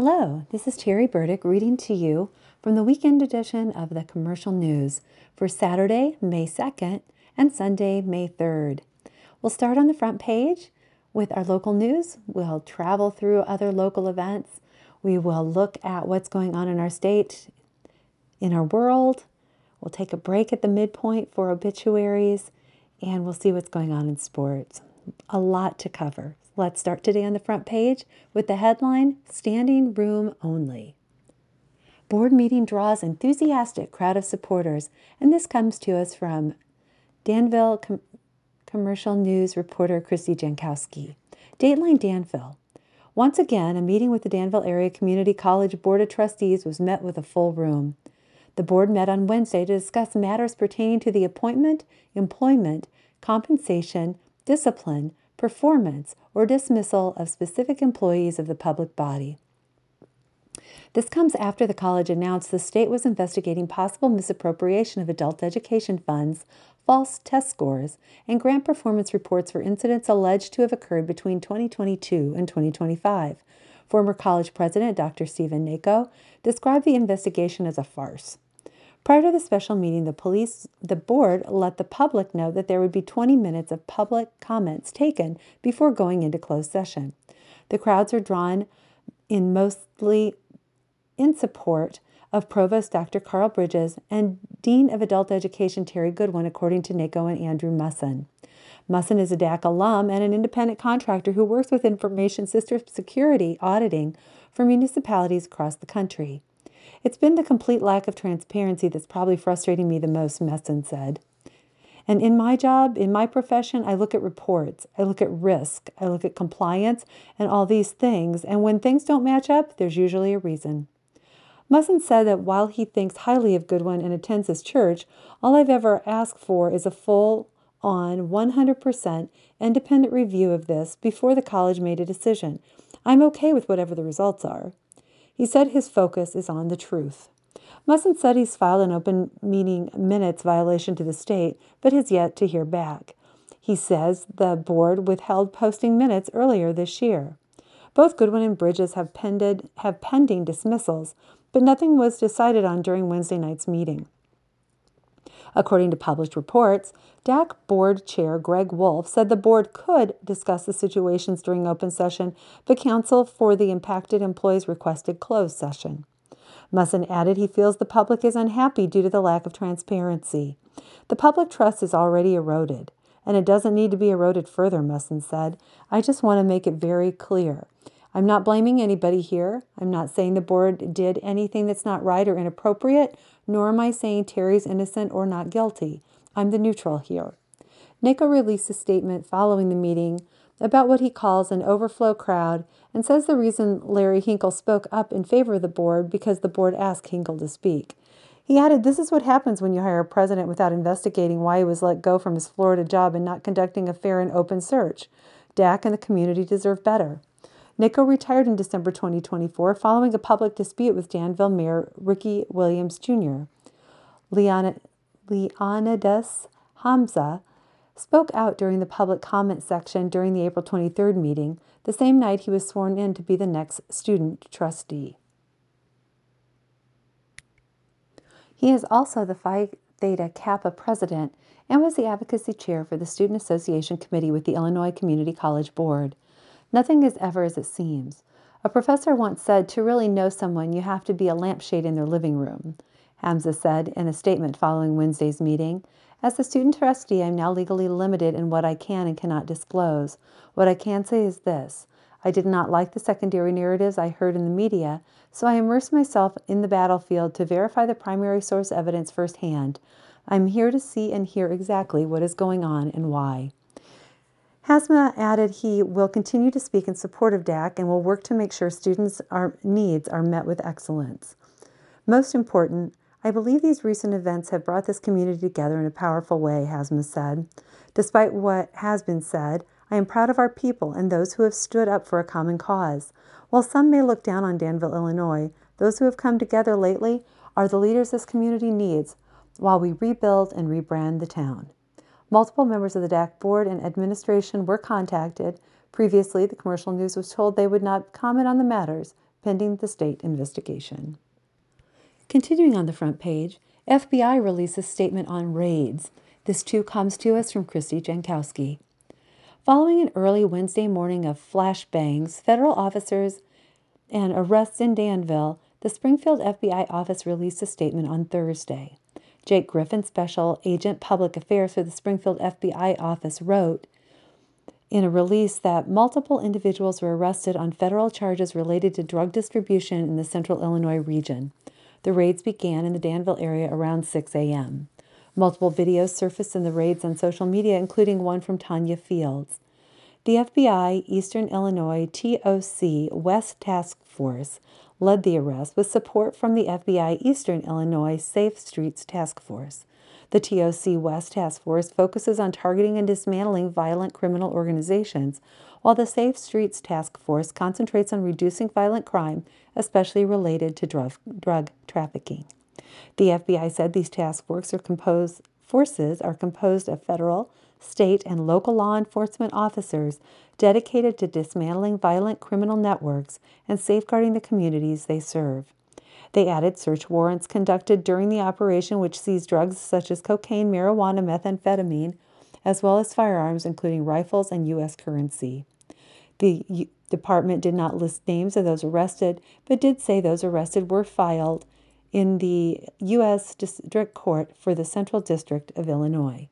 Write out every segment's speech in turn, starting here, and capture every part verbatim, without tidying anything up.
Hello, this is Terry Burdick reading to you from the weekend edition of the Commercial News for Saturday, May second and Sunday, May third. We'll start on the front page with our local news. We'll travel through other local events. We will look at what's going on in our state, in our world. We'll take a break at the midpoint for obituaries, and we'll see what's going on in sports. A lot to cover. Let's start today on the front page with the headline, Standing Room Only. Board meeting draws enthusiastic crowd of supporters, and this comes to us from Danville Com- Commercial News reporter Christy Jankowski. Dateline Danville. Once again, a meeting with the Danville Area Community College Board of Trustees was met with a full room. The board met on Wednesday to discuss matters pertaining to the appointment, employment, compensation, discipline, performance, or dismissal of specific employees of the public body. This comes after the college announced the state was investigating possible misappropriation of adult education funds, false test scores, and grant performance reports for incidents alleged to have occurred between twenty twenty-two and twenty twenty-five. Former college president Doctor Stephen Nako described the investigation as a farce. Prior to the special meeting, the police, the board let the public know that there would be twenty minutes of public comments taken before going into closed session. The crowds are drawn in mostly in support of Provost Doctor Carl Bridges and Dean of Adult Education Terry Goodwin, according to Nako and Andrew Musson. Musson is a D A C alum and an independent contractor who works with information system security auditing for municipalities across the country. It's been the complete lack of transparency that's probably frustrating me the most, Musson said. And in my job, in my profession, I look at reports, I look at risk, I look at compliance, and all these things, and when things don't match up, there's usually a reason. Musson said that while he thinks highly of Goodwin and attends his church, all I've ever asked for is a full-on, one hundred percent independent review of this before the college made a decision. I'm okay with whatever the results are. He said his focus is on the truth. Musson said he's filed an open meeting minutes violation to the state, but has yet to hear back. He says the board withheld posting minutes earlier this year. Both Goodwin and Bridges have, pended, have pending dismissals, but nothing was decided on during Wednesday night's meeting. According to published reports, D A C Board Chair Greg Wolf said the board could discuss the situations during open session, but counsel for the impacted employees requested closed session. Musson added he feels the public is unhappy due to the lack of transparency. The public trust is already eroded, and it doesn't need to be eroded further, Musson said. I just want to make it very clear. I'm not blaming anybody here. I'm not saying the board did anything that's not right or inappropriate, nor am I saying Terry's innocent or not guilty. I'm the neutral here. Nako released a statement following the meeting about what he calls an overflow crowd and says the reason Larry Hinkle spoke up in favor of the board because the board asked Hinkle to speak. He added, this is what happens when you hire a president without investigating why he was let go from his Florida job and not conducting a fair and open search. D A C and the community deserve better. Nako retired in December twenty twenty-four following a public dispute with Danville Mayor Ricky Williams Junior Leon- Leonidas Hamza spoke out during the public comment section during the April twenty-third meeting, the same night he was sworn in to be the next student trustee. He is also the Phi Theta Kappa president and was the advocacy chair for the Student Association Committee with the Illinois Community College Board. Nothing is ever as it seems. A professor once said, to really know someone, you have to be a lampshade in their living room, Hamza said in a statement following Wednesday's meeting. As the student trustee, I'm now legally limited in what I can and cannot disclose. What I can say is this. I did not like the secondary narratives I heard in the media, so I immersed myself in the battlefield to verify the primary source evidence firsthand. I'm here to see and hear exactly what is going on and why. Hamza added he will continue to speak in support of D A C and will work to make sure students' are, needs are met with excellence. Most important, I believe these recent events have brought this community together in a powerful way, Hamza said. Despite what has been said, I am proud of our people and those who have stood up for a common cause. While some may look down on Danville, Illinois, those who have come together lately are the leaders this community needs while we rebuild and rebrand the town. Multiple members of the D A C board and administration were contacted. Previously, the Commercial News was told they would not comment on the matters pending the state investigation. Continuing on the front page, F B I releases statement on raids. This too comes to us from Christy Jankowski. Following an early Wednesday morning of flashbangs, federal officers, and arrests in Danville, the Springfield F B I office released a statement on Thursday. Jake Griffin, Special Agent Public Affairs for the Springfield F B I office, wrote in a release that multiple individuals were arrested on federal charges related to drug distribution in the central Illinois region. The raids began in the Danville area around six a.m. Multiple videos surfaced in the raids on social media, including one from Tanya Fields. The F B I Eastern Illinois T O C West Task Force led the arrest with support from the F B I Eastern Illinois Safe Streets Task Force. The T O C West Task Force focuses on targeting and dismantling violent criminal organizations, while the Safe Streets Task Force concentrates on reducing violent crime, especially related to drug, drug trafficking. The F B I said these task forces are composed, forces are composed of federal, state, and local law enforcement officers dedicated to dismantling violent criminal networks and safeguarding the communities they serve. They added search warrants conducted during the operation, which seized drugs such as cocaine, marijuana, methamphetamine, as well as firearms, including rifles and U S currency. The U- department did not list names of those arrested, but did say those arrested were filed in the U S District Court for the Central District of Illinois.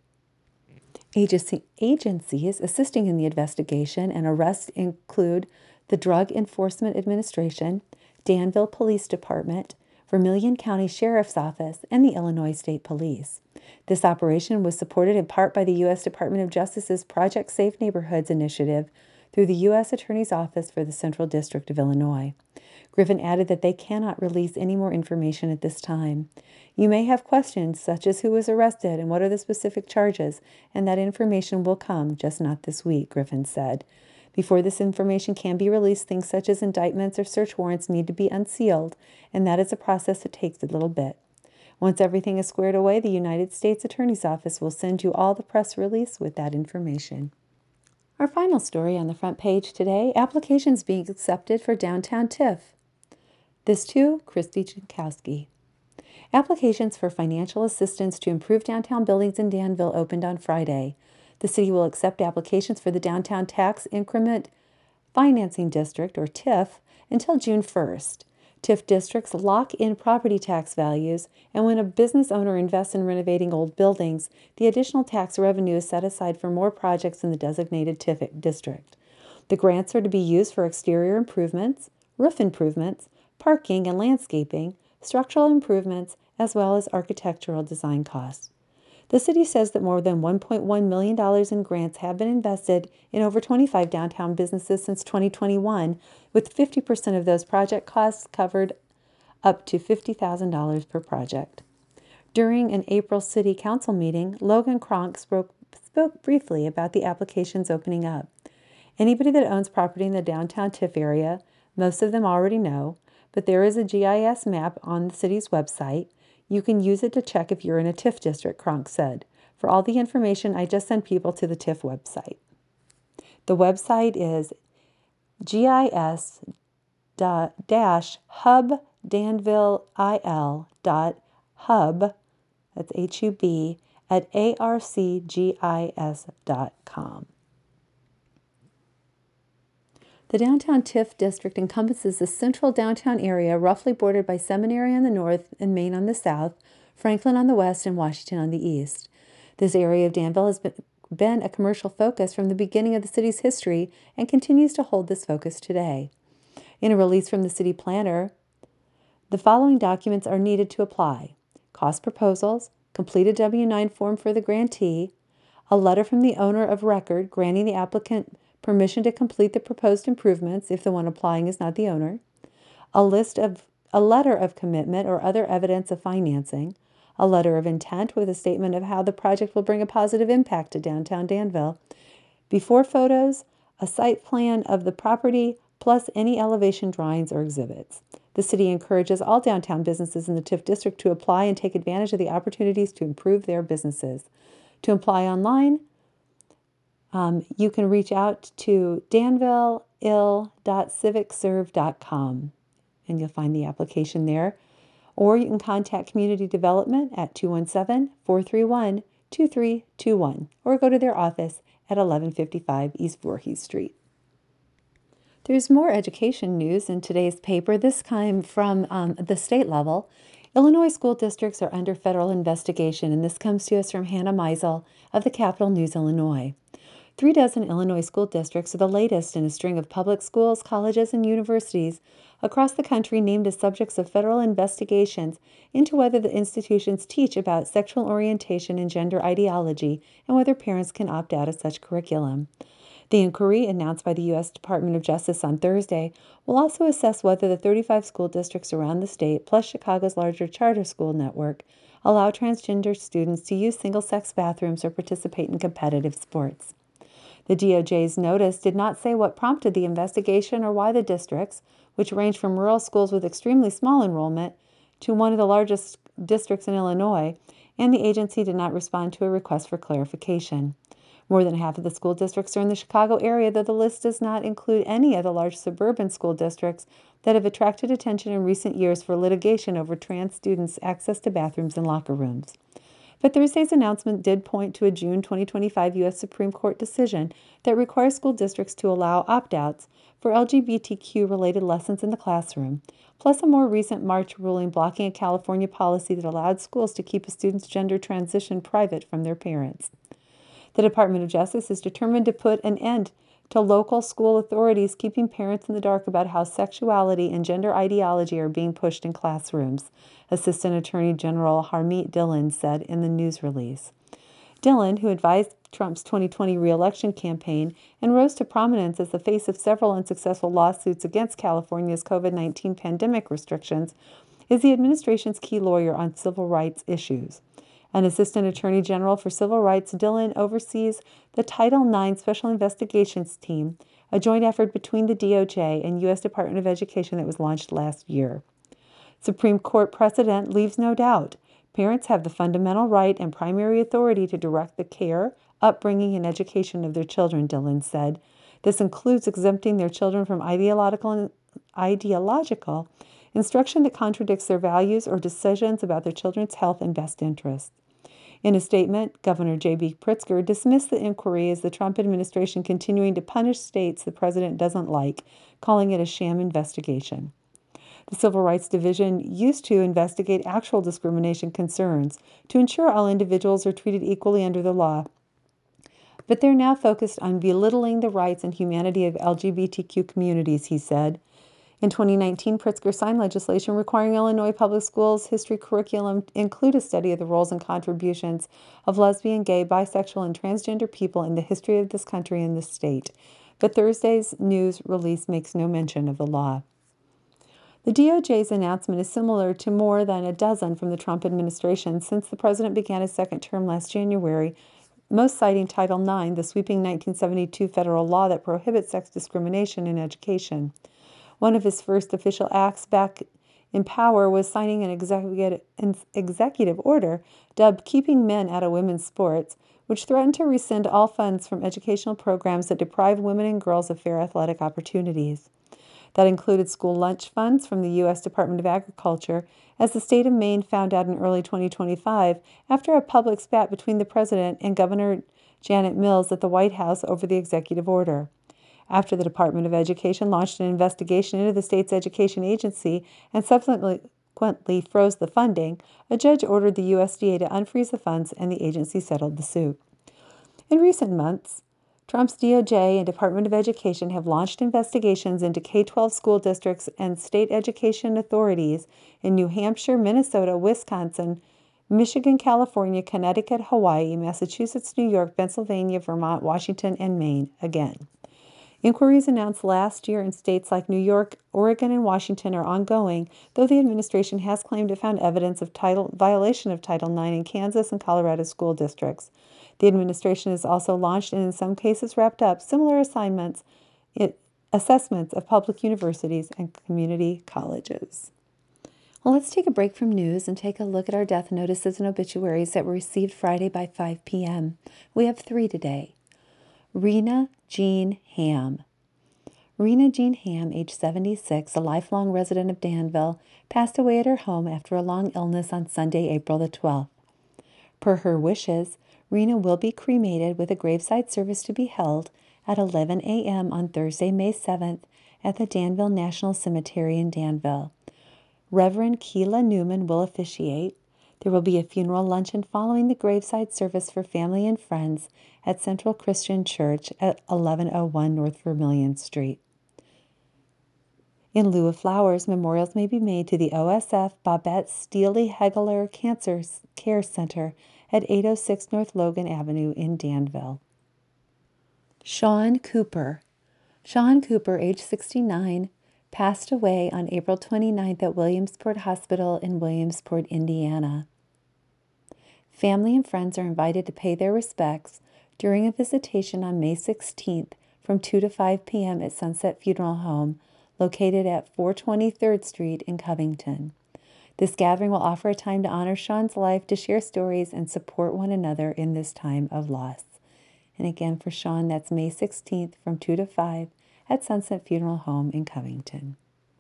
Agency, agencies assisting in the investigation and arrests include the Drug Enforcement Administration, Danville Police Department, Vermilion County Sheriff's Office, and the Illinois State Police. This operation was supported in part by the U S Department of Justice's Project Safe Neighborhoods initiative through the U S Attorney's Office for the Central District of Illinois. Griffin added that they cannot release any more information at this time. You may have questions such as who was arrested and what are the specific charges, and that information will come, just not this week, Griffin said. Before this information can be released, things such as indictments or search warrants need to be unsealed, and that is a process that takes a little bit. Once everything is squared away, the United States Attorney's Office will send you all the press release with that information. Our final story on the front page today, applications being accepted for downtown TIF. This too, Christy Jankowski. Applications for financial assistance to improve downtown buildings in Danville opened on Friday. The city will accept applications for the Downtown Tax Increment Financing District, or TIF, until June first. TIF districts lock in property tax values, and when a business owner invests in renovating old buildings, the additional tax revenue is set aside for more projects in the designated TIF district. The grants are to be used for exterior improvements, roof improvements, parking and landscaping, structural improvements, as well as architectural design costs. The city says that more than one point one million dollars in grants have been invested in over twenty-five downtown businesses since twenty twenty-one, with fifty percent of those project costs covered up to fifty thousand dollars per project. During an April City Council meeting, Logan Cronk spoke, spoke briefly about the applications opening up. Anybody that owns property in the downtown TIF area, most of them already know, but there is a G I S map on the city's website. You can use it to check if you're in a TIF district, Cronk said. For all the information, I just send people to the TIF website. The website is gis dash hub danville il dot hub, that's H U B, at arcgis dot com. The downtown TIF district encompasses the central downtown area, roughly bordered by Seminary on the north and Main on the south, Franklin on the west, and Washington on the east. This area of Danville has been, been a commercial focus from the beginning of the city's history and continues to hold this focus today. In a release from the city planner, the following documents are needed to apply: cost proposals, completed W nine form for the grantee, a letter from the owner of record granting the applicant permission to complete the proposed improvements if the one applying is not the owner, a list of a letter of commitment or other evidence of financing, a letter of intent with a statement of how the project will bring a positive impact to downtown Danville, before photos, a site plan of the property, plus any elevation drawings or exhibits. The city encourages all downtown businesses in the TIF district to apply and take advantage of the opportunities to improve their businesses. To apply online, Um, you can reach out to danville il dot civic serve dot com. and you'll find the application there. Or you can contact Community Development at two one seven, four three one, two three two one or go to their office at eleven fifty-five East Voorhees Street. There's more education news in today's paper, this time from um, the state level. Illinois school districts are under federal investigation, and this comes to us from Hannah Meisel of the Capital News Illinois. Three dozen Illinois school districts are the latest in a string of public schools, colleges, and universities across the country named as subjects of federal investigations into whether the institutions teach about sexual orientation and gender ideology and whether parents can opt out of such curriculum. The inquiry, announced by the U S Department of Justice on Thursday, will also assess whether the thirty-five school districts around the state, plus Chicago's larger charter school network, allow transgender students to use single-sex bathrooms or participate in competitive sports. The D O J's notice did not say what prompted the investigation or why the districts, which range from rural schools with extremely small enrollment to one of the largest districts in Illinois, and the agency did not respond to a request for clarification. More than half of the school districts are in the Chicago area, though the list does not include any of the large suburban school districts that have attracted attention in recent years for litigation over trans students' access to bathrooms and locker rooms. But Thursday's announcement did point to a June twenty twenty-five U S Supreme Court decision that requires school districts to allow opt-outs for L G B T Q-related lessons in the classroom, plus a more recent March ruling blocking a California policy that allowed schools to keep a student's gender transition private from their parents. The Department of Justice is determined to put an end to local school authorities keeping parents in the dark about how sexuality and gender ideology are being pushed in classrooms, Assistant Attorney General Harmeet Dillon said in the news release. Dillon, who advised Trump's twenty twenty re-election campaign and rose to prominence as the face of several unsuccessful lawsuits against California's COVID nineteen pandemic restrictions, is the administration's key lawyer on civil rights issues. An Assistant Attorney General for Civil Rights, Dillon oversees the Title nine Special Investigations Team, a joint effort between the D O J and U S Department of Education that was launched last year. Supreme Court precedent leaves no doubt. Parents have the fundamental right and primary authority to direct the care, upbringing, and education of their children, Dillon said. This includes exempting their children from ideological, ideological instruction that contradicts their values or decisions about their children's health and best interests. In a statement, Governor J B Pritzker dismissed the inquiry as the Trump administration continuing to punish states the president doesn't like, calling it a sham investigation. The Civil Rights Division used to investigate actual discrimination concerns to ensure all individuals are treated equally under the law, but they're now focused on belittling the rights and humanity of L G B T Q communities, he said. In twenty nineteen, Pritzker signed legislation requiring Illinois public schools' history curriculum include a study of the roles and contributions of lesbian, gay, bisexual, and transgender people in the history of this country and this state. But Thursday's news release makes no mention of the law. The D O J's announcement is similar to more than a dozen from the Trump administration since the president began his second term last January, most citing Title nine, the sweeping nineteen seventy-two federal law that prohibits sex discrimination in education. One of his first official acts back in power was signing an executive, an executive order dubbed Keeping Men Out of Women's Sports, which threatened to rescind all funds from educational programs that deprive women and girls of fair athletic opportunities. That included school lunch funds from the U S Department of Agriculture, as the state of Maine found out in early twenty twenty-five after a public spat between the president and Governor Janet Mills at the White House over the executive order. After the Department of Education launched an investigation into the state's education agency and subsequently froze the funding, a judge ordered the U S D A to unfreeze the funds, and the agency settled the suit. In recent months, Trump's D O J and Department of Education have launched investigations into K twelve school districts and state education authorities in New Hampshire, Minnesota, Wisconsin, Michigan, California, Connecticut, Hawaii, Massachusetts, New York, Pennsylvania, Vermont, Washington, and Maine again. Inquiries announced last year in states like New York, Oregon, and Washington are ongoing, though the administration has claimed it found evidence of title, violation of Title nine in Kansas and Colorado school districts. The administration has also launched and in some cases wrapped up similar assignments, it, assessments of public universities and community colleges. Well, let's take a break from news and take a look at our death notices and obituaries that were received Friday by five p.m. We have three today. Rena Jean Ham. Rena Jean Ham, age seventy-six, a lifelong resident of Danville, passed away at her home after a long illness on Sunday, April the twelfth. Per her wishes, Rena will be cremated with a graveside service to be held at eleven a.m. on Thursday, May seventh at the Danville National Cemetery in Danville. Reverend Keela Newman will officiate. There will be a funeral luncheon following the graveside service for family and friends at Central Christian Church at eleven oh one North Vermilion Street. In lieu of flowers, memorials may be made to the O S F Babette Steely Hegeler Cancer Care Center at eight oh six North Logan Avenue in Danville. Sean Cooper. Sean Cooper, age sixty-nine, passed away on April twenty-ninth at Williamsport Hospital in Williamsport, Indiana. Family and friends are invited to pay their respects during a visitation on May sixteenth from two to five p.m. at Sunset Funeral Home, located at four twenty-third Street in Covington. This gathering will offer a time to honor Sean's life, to share stories, and support one another in this time of loss. And again, for Sean, that's May sixteenth from two to five at Sunset Funeral Home in Covington.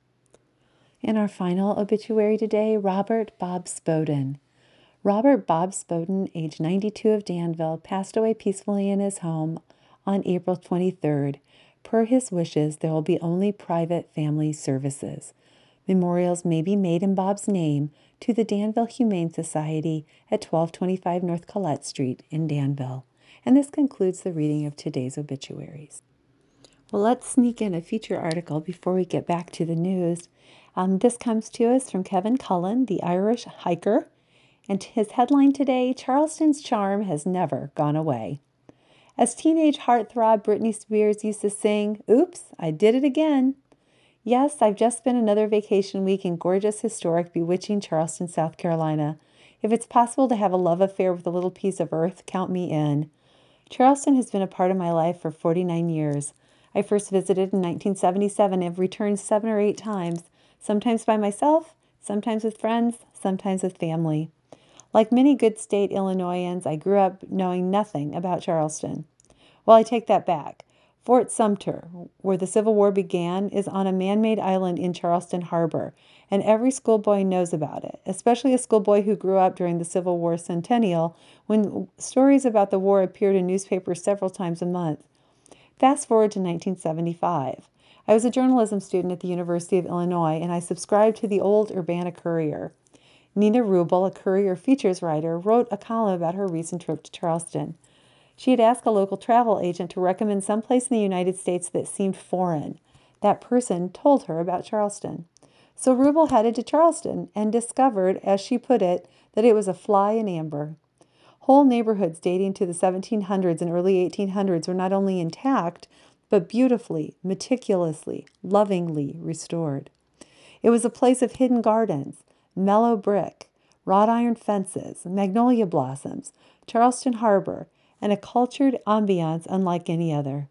In our final obituary today, Robert Bob Spoden. Robert Bob Spoden, age ninety-two, of Danville, passed away peacefully in his home on April twenty-third. Per his wishes, there will be only private family services. Memorials may be made in Bob's name to the Danville Humane Society at twelve twenty-five North Collette Street in Danville. And this concludes the reading of today's obituaries. Well, let's sneak in a feature article before we get back to the news. Um, this comes to us from Kevin Cullen, the Irish hiker, and his headline today, Charleston's charm has never gone away. As teenage heartthrob Britney Spears used to sing, "Oops, I did it again." Yes, I've just spent another vacation week in gorgeous, historic, bewitching Charleston, South Carolina. If it's possible to have a love affair with a little piece of earth, count me in. Charleston has been a part of my life for forty-nine years. I first visited in nineteen seventy-seven and have returned seven or eight times, sometimes by myself, sometimes with friends, sometimes with family. Like many good state Illinoisans, I grew up knowing nothing about Charleston. Well, I take that back. Fort Sumter, where the Civil War began, is on a man-made island in Charleston Harbor, and every schoolboy knows about it, especially a schoolboy who grew up during the Civil War centennial, when stories about the war appeared in newspapers several times a month. Fast forward to nineteen seventy-five. I was a journalism student at the University of Illinois, and I subscribed to the old Urbana Courier. Nina Rubel, a Courier features writer, wrote a column about her recent trip to Charleston. She had asked a local travel agent to recommend some place in the United States that seemed foreign. That person told her about Charleston. So Rubel headed to Charleston and discovered, as she put it, that it was a fly in amber. Whole neighborhoods dating to the seventeen hundreds and early eighteen hundreds were not only intact, but beautifully, meticulously, lovingly restored. It was a place of hidden gardens, mellow brick, wrought iron fences, magnolia blossoms, Charleston Harbor, and a cultured ambiance unlike any other.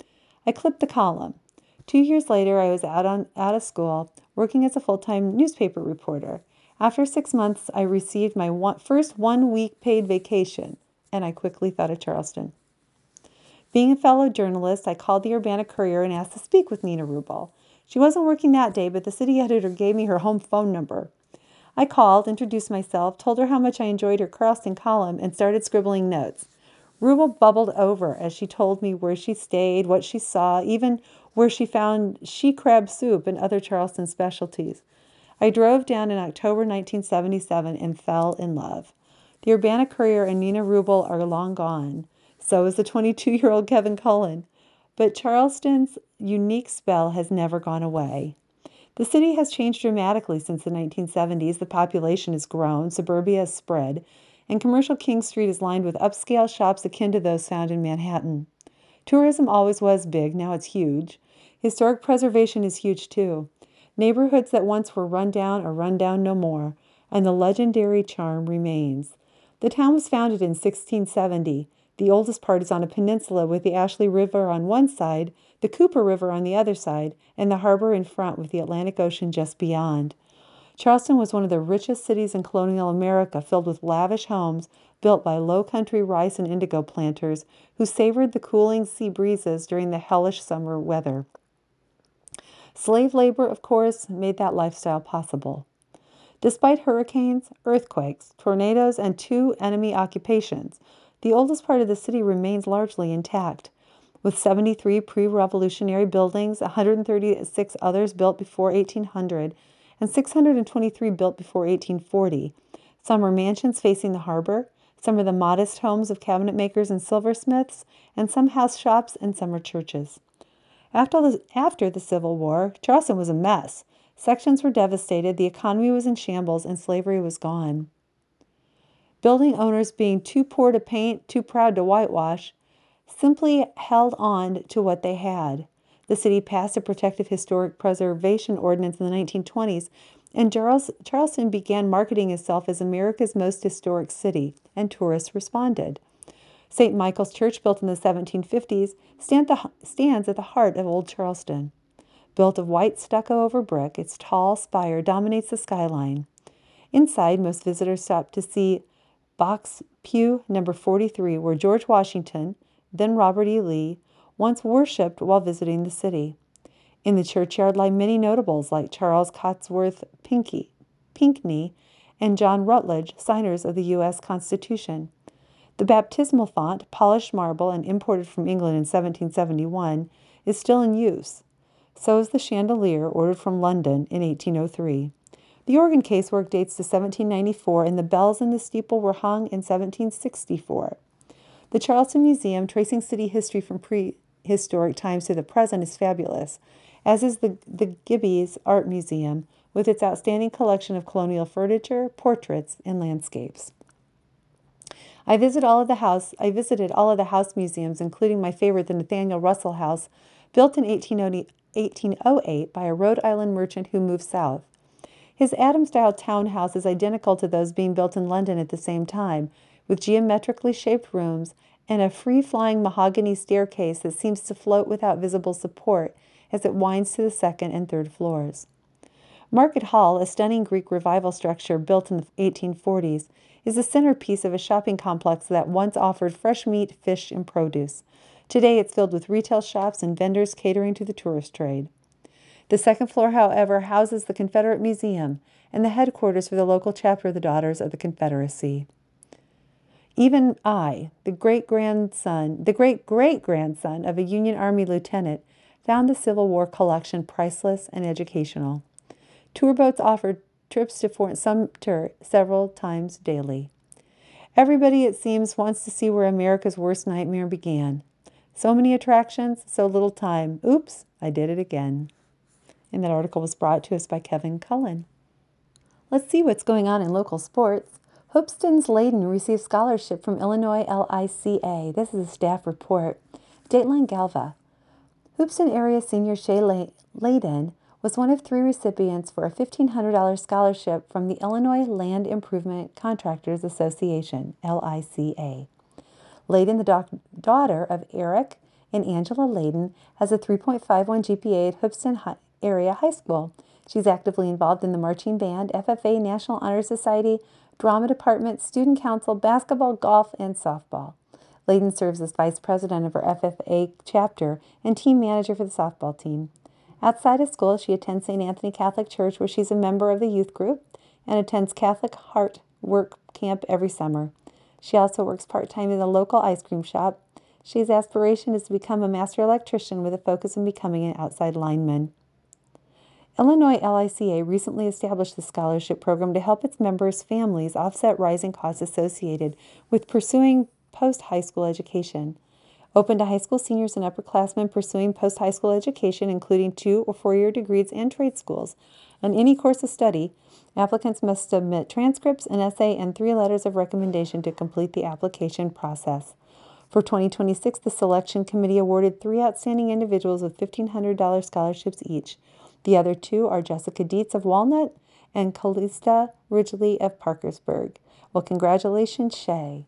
I clipped the column. Two years later, I was out, on, out of school, working as a full-time newspaper reporter. After six months, I received my one, first one-week paid vacation, and I quickly thought of Charleston. Being a fellow journalist, I called the Urbana Courier and asked to speak with Nina Rubel. She wasn't working that day, but the city editor gave me her home phone number. I called, introduced myself, told her how much I enjoyed her Charleston column, and started scribbling notes. Rubel bubbled over as she told me where she stayed, what she saw, even where she found she crab soup and other Charleston specialties. I drove down in October nineteen seventy-seven and fell in love. The Urbana Courier and Nina Rubel are long gone. So is the twenty-two-year-old Kevin Cullen. But Charleston's unique spell has never gone away. The city has changed dramatically since the nineteen seventies. The population has grown, suburbia has spread, and commercial King Street is lined with upscale shops akin to those found in Manhattan. Tourism always was big, now it's huge. Historic preservation is huge too. Neighborhoods that once were run down are run down no more, and the legendary charm remains. The town was founded in sixteen seventy. The oldest part is on a peninsula with the Ashley River on one side, the Cooper River on the other side, and the harbor in front with the Atlantic Ocean just beyond. Charleston was one of the richest cities in colonial America, filled with lavish homes built by low-country rice and indigo planters who savored the cooling sea breezes during the hellish summer weather. Slave labor, of course, made that lifestyle possible. Despite hurricanes, earthquakes, tornadoes, and two enemy occupations, the oldest part of the city remains largely intact, with seventy-three pre-revolutionary buildings, one hundred thirty-six others built before eighteen hundred, and six hundred twenty-three built before eighteen forty. Some are mansions facing the harbor, some are the modest homes of cabinet makers and silversmiths, and some house shops, and some are churches. After the, after the Civil War, Charleston was a mess. Sections were devastated, the economy was in shambles, and slavery was gone. Building owners, being too poor to paint, too proud to whitewash, simply held on to what they had. The city passed a protective historic preservation ordinance in the nineteen twenties, and Charles, Charleston began marketing itself as America's most historic city, and tourists responded. Saint Michael's Church, built in the seventeen fifties, stand the, stands at the heart of Old Charleston. Built of white stucco over brick, its tall spire dominates the skyline. Inside, most visitors stop to see box pew number forty-three, where George Washington, then Robert E. Lee, once worshipped while visiting the city. In the churchyard lie many notables like Charles Cotesworth Pinckney, Pinckney and John Rutledge, signers of the U S Constitution. The baptismal font, polished marble and imported from England in seventeen seventy-one, is still in use. So is the chandelier, ordered from London in eighteen oh three. The organ casework dates to seventeen ninety-four, and the bells in the steeple were hung in seventeen sixty-four. The Charleston Museum, tracing city history from prehistoric times to the present, is fabulous, as is the, the Gibby's Art Museum, with its outstanding collection of colonial furniture, portraits, and landscapes. I visit all of the house. I visited all of the house museums, including my favorite, the Nathaniel Russell House, built in eighteen oh eight by a Rhode Island merchant who moved south. His Adam-style townhouse is identical to those being built in London at the same time, with geometrically shaped rooms and a free-flying mahogany staircase that seems to float without visible support as it winds to the second and third floors. Market Hall, a stunning Greek revival structure built in the eighteen forties, is the centerpiece of a shopping complex that once offered fresh meat, fish, and produce. Today it's filled with retail shops and vendors catering to the tourist trade. The second floor, however, houses the Confederate Museum and the headquarters for the local chapter of the Daughters of the Confederacy. Even I, the great-grandson, the great-great-grandson of a Union Army lieutenant, found the Civil War collection priceless and educational. Tour boats offered trips to Fort Sumter several times daily. Everybody, it seems, wants to see where America's worst nightmare began. So many attractions, so little time. Oops, I did it again. And that article was brought to us by Kevin Cullen. Let's see what's going on in local sports. Hoopeston's Layden received scholarship from Illinois L I C A. This is a staff report. Dateline Galva. Hoopeston area senior Shay Layden was one of three recipients for a fifteen hundred dollars scholarship from the Illinois Land Improvement Contractors Association, L I C A. Layden, the daughter of Eric and Angela Layden, has a three point five one G P A at Hoopeston High Area High School. She's actively involved in the marching band, F F A National Honor Society, drama department, student council, basketball, golf, and softball. Layden serves as vice president of her F F A chapter and team manager for the softball team. Outside of school, she attends Saint Anthony Catholic Church, where she's a member of the youth group, and attends Catholic Heart Work Camp every summer. She also works part-time in the local ice cream shop. She's aspiration is to become a master electrician with a focus on becoming an outside lineman. Illinois L I C A recently established the scholarship program to help its members' families offset rising costs associated with pursuing post-high school education. Open to high school seniors and upperclassmen pursuing post-high school education, including two- or four-year degrees and trade schools. On any course of study, applicants must submit transcripts, an essay, and three letters of recommendation to complete the application process. For twenty twenty-six, the selection committee awarded three outstanding individuals with fifteen hundred dollars scholarships each. The other two are Jessica Dietz of Walnut and Callista Ridgely of Parkersburg. Well, congratulations, Shay.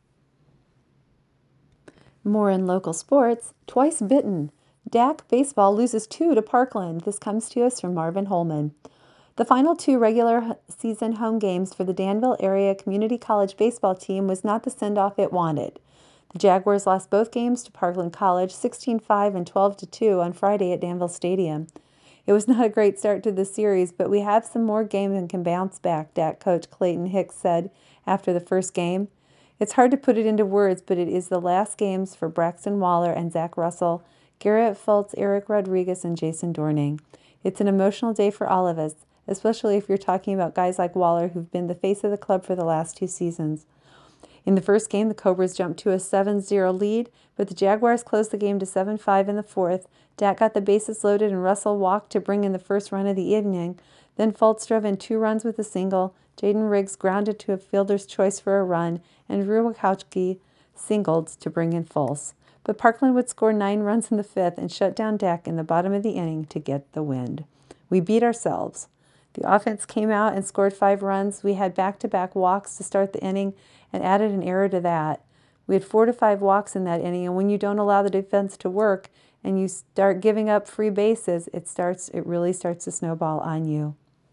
More in local sports. Twice bitten. D A C baseball loses two to Parkland. This comes to us from Marvin Holman. The final two regular season home games for the Danville Area Community College baseball team was not the send-off it wanted. The Jaguars lost both games to Parkland College, sixteen five and twelve to two on Friday at Danville Stadium. It was not a great start to the series, but we have some more games and can bounce back, D A C coach Clayton Hicks said after the first game. It's hard to put it into words, but it is the last games for Braxton Waller and Zach Russell, Garrett Fultz, Eric Rodriguez, and Jason Dorning. It's an emotional day for all of us, especially if you're talking about guys like Waller who've been the face of the club for the last two seasons. In the first game, the Cobras jumped to a seven zero lead, but the Jaguars closed the game to seven five in the fourth. Dak got the bases loaded and Russell walked to bring in the first run of the evening. Then Fultz drove in two runs with a single. Jaden Riggs grounded to a fielder's choice for a run, and Drew Wachowski singled to bring in Fultz. But Parkland would score nine runs in the fifth and shut down Dak in the bottom of the inning to get the win. We beat ourselves. The offense came out and scored five runs. We had back-to-back walks to start the inning and added an error to that. We had four to five walks in that inning, and when you don't allow the defense to work and you start giving up free bases, it starts. It really starts to snowball on you.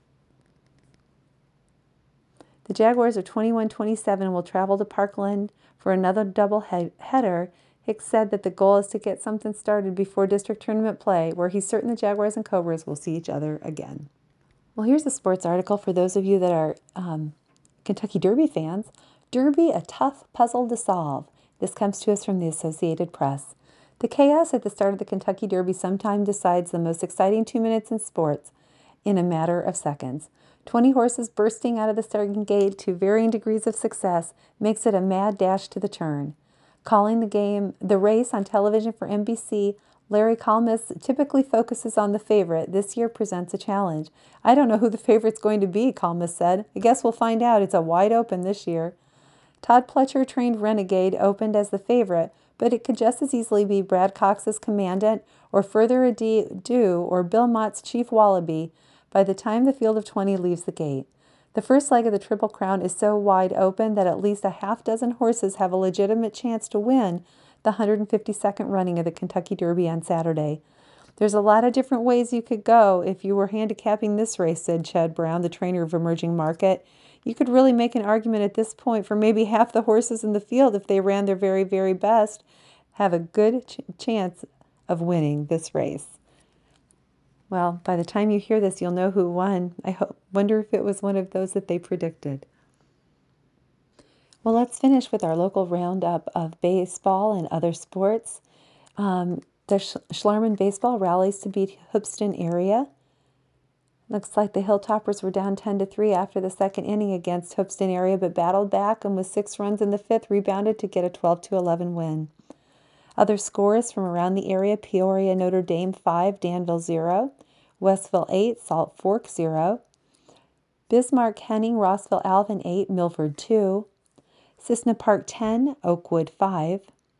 The Jaguars are twenty-one twenty-seven and will travel to Parkland for another double header. Hicks said that the goal is to get something started before district tournament play, where he's certain the Jaguars and Cobras will see each other again. Well, here's a sports article for those of you that are um, Kentucky Derby fans. Derby, a tough puzzle to solve. This comes to us from the Associated Press. The chaos at the start of the Kentucky Derby sometimes decides the most exciting two minutes in sports in a matter of seconds. Twenty horses bursting out of the starting gate to varying degrees of success makes it a mad dash to the turn. Calling the game, the race on television for N B C, Larry Kalmus typically focuses on the favorite. This year presents a challenge. I don't know who the favorite's going to be, Kalmus said. I guess we'll find out. It's a wide open this year. Todd Pletcher trained Renegade opened as the favorite, but it could just as easily be Brad Cox's Commandant or Further Ado or Bill Mott's Chief Wallaby by the time the field of twenty leaves the gate. The first leg of the Triple Crown is so wide open that at least a half dozen horses have a legitimate chance to win the one hundred fifty-second running of the Kentucky Derby on Saturday. There's a lot of different ways you could go if you were handicapping this race, said Chad Brown, the trainer of Emerging Market. You could really make an argument at this point for maybe half the horses in the field, if they ran their very, very best, have a good ch- chance of winning this race. Well, by the time you hear this, you'll know who won. I hope, wonder if it was one of those that they predicted. Well, let's finish with our local roundup of baseball and other sports. Um, the Sch- Schlarman baseball rallies to beat Hoopeston area. Looks like the Hilltoppers were down ten to three after the second inning against Hoopeston area, but battled back and with six runs in the fifth, rebounded to get a twelve to eleven win. Other scores from around the area: Peoria Notre Dame five, Danville zero, Westville eight, Salt Fork zero, Bismarck Henning Rossville Alvin eight, Milford two, Cissna Park ten, Oakwood five,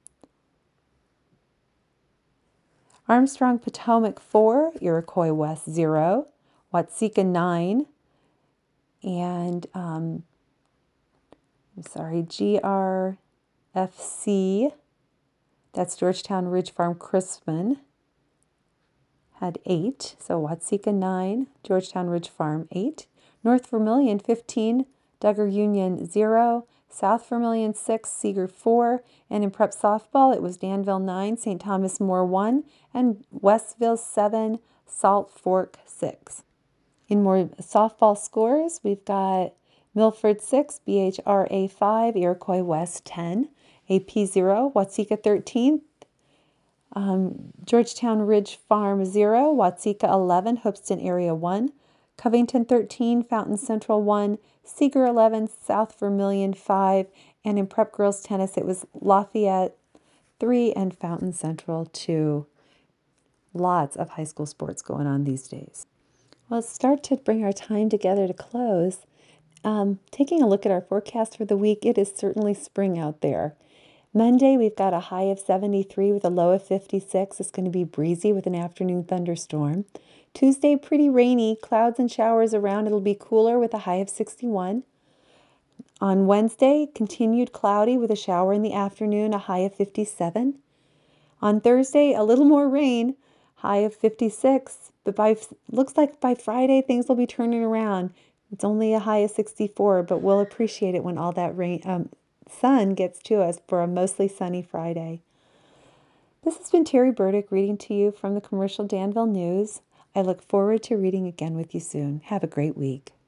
Armstrong Potomac four, Iroquois West zero, Watseka nine, and um, I'm sorry, G R F C, that's Georgetown Ridge Farm Crispin, had eight. So Watseka nine, Georgetown Ridge Farm eight, North Vermilion fifteen, Duggar Union zero, South Vermilion six, Seeger four, and in prep softball it was Danville nine, Saint Thomas More one, and Westville seven, Salt Fork six. In more softball scores, we've got Milford six, B H R A five, Iroquois West ten, A P zero, Watseka thirteen, um, Georgetown Ridge Farm zero, Watseka eleven, Hoopeston Area one, Covington thirteen, Fountain Central one, Seeger eleven, South Vermilion five, and in prep girls tennis it was Lafayette three and Fountain Central two. Lots of high school sports going on these days. Well, let's start to bring our time together to close. Um, taking a look at our forecast for the week, it is certainly spring out there. Monday, we've got a high of seventy-three with a low of fifty-six. It's going to be breezy with an afternoon thunderstorm. Tuesday, pretty rainy, clouds and showers around. It'll be cooler with a high of sixty-one. On Wednesday, continued cloudy with a shower in the afternoon, a high of fifty-seven. On Thursday, a little more rain, high of fifty-six. But by looks like by Friday, things will be turning around. It's only a high of sixty-four, but we'll appreciate it when all that rain, um, sun gets to us for a mostly sunny Friday. This has been Terry Burdick reading to you from the Commercial Danville News. I look forward to reading again with you soon. Have a great week.